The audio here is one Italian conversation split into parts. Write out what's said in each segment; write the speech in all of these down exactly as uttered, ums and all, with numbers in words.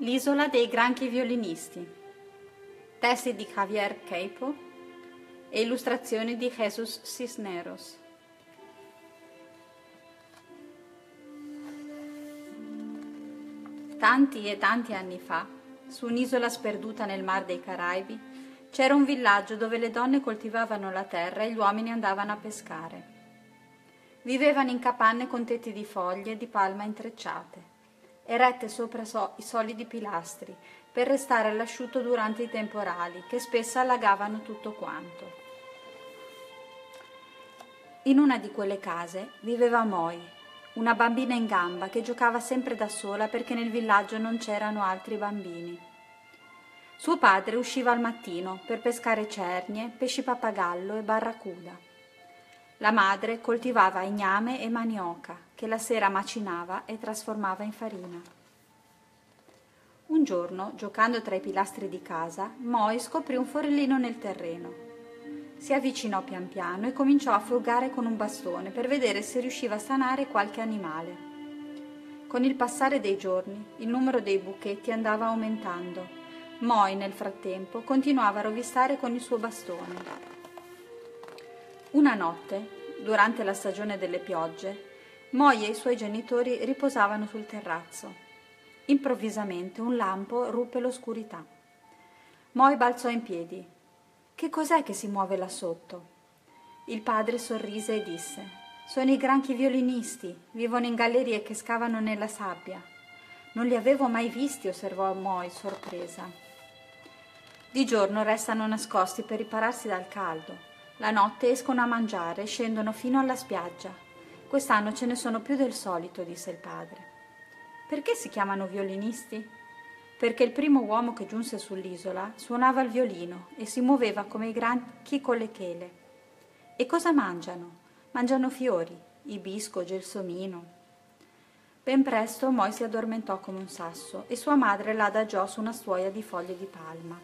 L'isola dei granchi violinisti. Testi di Javier Queipo e illustrazioni di Jesus Cisneros. Tanti e tanti anni fa, su un'isola sperduta nel Mar dei Caraibi, c'era un villaggio dove le donne coltivavano la terra e gli uomini andavano a pescare. Vivevano in capanne con tetti di foglie di palma intrecciate, erette sopra so- i solidi pilastri, per restare all'asciutto durante i temporali, che spesso allagavano tutto quanto. In una di quelle case viveva Moi, una bambina in gamba che giocava sempre da sola perché nel villaggio non c'erano altri bambini. Suo padre usciva al mattino per pescare cernie, pesci pappagallo e barracuda. La madre coltivava igname e manioca, che la sera macinava e trasformava in farina. Un giorno, giocando tra i pilastri di casa, Moi scoprì un forellino nel terreno. Si avvicinò pian piano e cominciò a frugare con un bastone per vedere se riusciva a stanare qualche animale. Con il passare dei giorni, il numero dei buchetti andava aumentando. Moi, nel frattempo, continuava a rovistare con il suo bastone. Una notte, durante la stagione delle piogge, Moi e i suoi genitori riposavano sul terrazzo. Improvvisamente un lampo ruppe l'oscurità. Moi balzò in piedi. «Che cos'è che si muove là sotto?» Il padre sorrise e disse: «Sono i granchi violinisti, vivono in gallerie che scavano nella sabbia». «Non li avevo mai visti», osservò Moi, sorpresa. «Di giorno restano nascosti per ripararsi dal caldo. La notte escono a mangiare e scendono fino alla spiaggia. Quest'anno ce ne sono più del solito», disse il padre. «Perché si chiamano violinisti?» «Perché il primo uomo che giunse sull'isola suonava il violino e si muoveva come i granchi con le chele». «E cosa mangiano?» «Mangiano fiori, ibisco, gelsomino». Ben presto Moi si addormentò come un sasso e sua madre la adagiò su una stuoia di foglie di palma.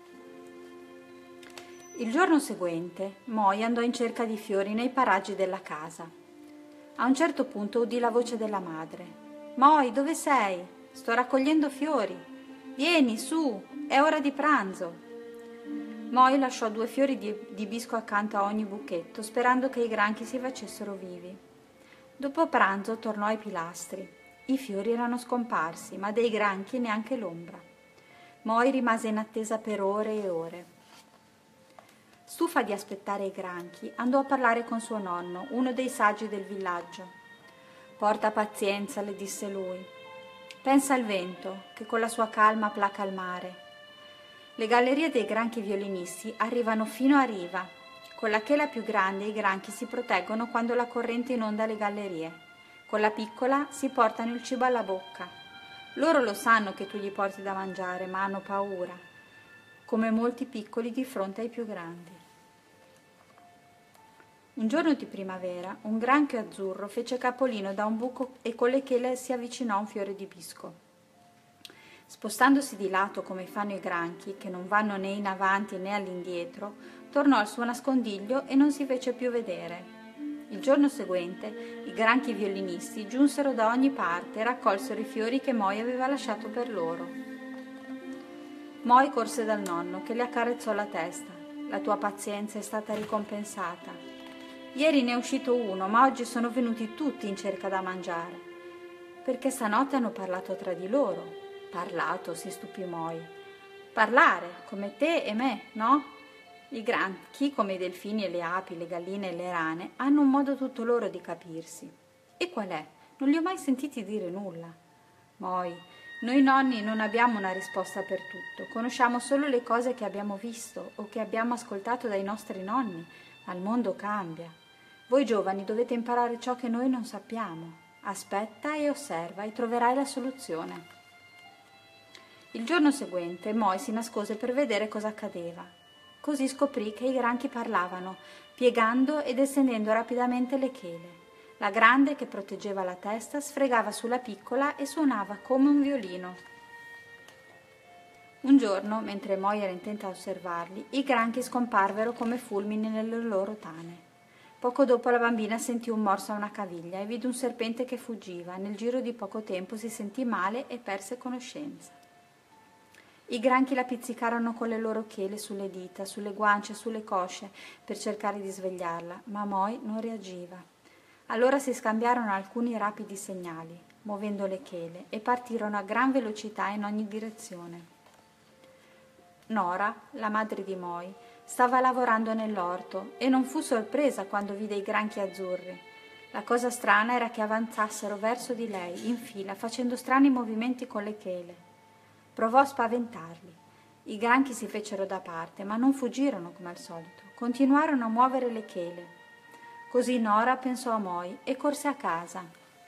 Il giorno seguente Moi andò in cerca di fiori nei paraggi della casa. A un certo punto udì la voce della madre. «Moi, dove sei? Sto raccogliendo fiori. Vieni, su, è ora di pranzo». Moi lasciò due fiori di, di ibisco accanto a ogni buchetto, sperando che i granchi si facessero vivi. Dopo pranzo tornò ai pilastri. I fiori erano scomparsi, ma dei granchi neanche l'ombra. Moi rimase in attesa per ore e ore. Stufa di aspettare i granchi, andò a parlare con suo nonno, uno dei saggi del villaggio. «Porta pazienza», le disse lui. «Pensa al vento, che con la sua calma placa il mare. Le gallerie dei granchi violinisti arrivano fino a riva. Con la chela più grande i granchi si proteggono quando la corrente inonda le gallerie. Con la piccola si portano il cibo alla bocca. Loro lo sanno che tu gli porti da mangiare, ma hanno paura, come molti piccoli di fronte ai più grandi». Un giorno di primavera un granchio azzurro fece capolino da un buco e con le chele si avvicinò a un fiore di ibisco. Spostandosi di lato come fanno i granchi, che non vanno né in avanti né all'indietro, tornò al suo nascondiglio e non si fece più vedere. Il giorno seguente i granchi violinisti giunsero da ogni parte e raccolsero i fiori che Moi aveva lasciato per loro. Moi corse dal nonno, che le accarezzò la testa. «La tua pazienza è stata ricompensata. Ieri ne è uscito uno, ma oggi sono venuti tutti in cerca da mangiare». «Perché stanotte hanno parlato tra di loro». «Parlato», si stupì Moi. «Parlare, come te e me, no? I granchi, come i delfini e le api, le galline e le rane, hanno un modo tutto loro di capirsi». «E qual è? Non li ho mai sentiti dire nulla». «Moi, noi nonni non abbiamo una risposta per tutto, conosciamo solo le cose che abbiamo visto o che abbiamo ascoltato dai nostri nonni, ma il mondo cambia. Voi giovani dovete imparare ciò che noi non sappiamo. Aspetta e osserva e troverai la soluzione». Il giorno seguente Moi si nascose per vedere cosa accadeva. Così scoprì che i granchi parlavano, piegando ed estendendo rapidamente le chele. La grande, che proteggeva la testa, sfregava sulla piccola e suonava come un violino. Un giorno, mentre Moi era intenta a osservarli, i granchi scomparvero come fulmini nelle loro tane. Poco dopo la bambina sentì un morso a una caviglia e vide un serpente che fuggiva. Nel giro di poco tempo si sentì male e perse conoscenza. I granchi la pizzicarono con le loro chele sulle dita, sulle guance, sulle cosce, per cercare di svegliarla, ma Moi non reagiva. Allora si scambiarono alcuni rapidi segnali, muovendo le chele, e partirono a gran velocità in ogni direzione. Nora, la madre di Moi, stava lavorando nell'orto e non fu sorpresa quando vide i granchi azzurri. La cosa strana era che avanzassero verso di lei, in fila, facendo strani movimenti con le chele. Provò a spaventarli. I granchi si fecero da parte, ma non fuggirono come al solito. Continuarono a muovere le chele. Così Nora pensò a Moi e corse a casa.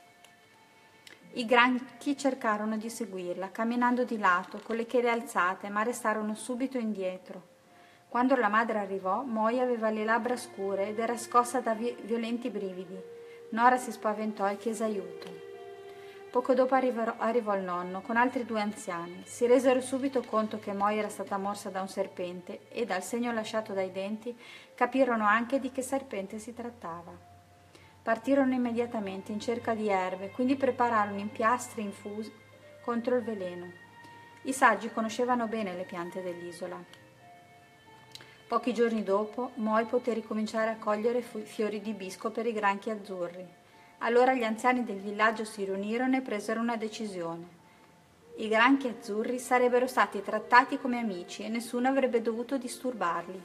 I granchi cercarono di seguirla, camminando di lato, con le chele alzate, ma restarono subito indietro. Quando la madre arrivò, Moi aveva le labbra scure ed era scossa da vi- violenti brividi. Nora si spaventò e chiese aiuto. Poco dopo arrivò, arrivò il nonno, con altri due anziani. Si resero subito conto che Moi era stata morsa da un serpente e, dal segno lasciato dai denti, capirono anche di che serpente si trattava. Partirono immediatamente in cerca di erbe, quindi prepararono impiastri infusi contro il veleno. I saggi conoscevano bene le piante dell'isola. Pochi giorni dopo, Moi poté ricominciare a cogliere fiori di bisco per i granchi azzurri. Allora gli anziani del villaggio si riunirono e presero una decisione. I granchi azzurri sarebbero stati trattati come amici e nessuno avrebbe dovuto disturbarli.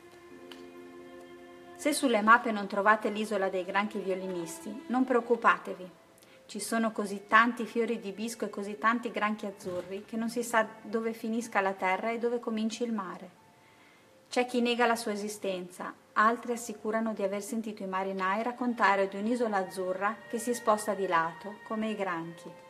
Se sulle mappe non trovate l'isola dei granchi violinisti, non preoccupatevi. Ci sono così tanti fiori di bisco e così tanti granchi azzurri che non si sa dove finisca la terra e dove cominci il mare. C'è chi nega la sua esistenza, altri assicurano di aver sentito i marinai raccontare di un'isola azzurra che si sposta di lato, come i granchi.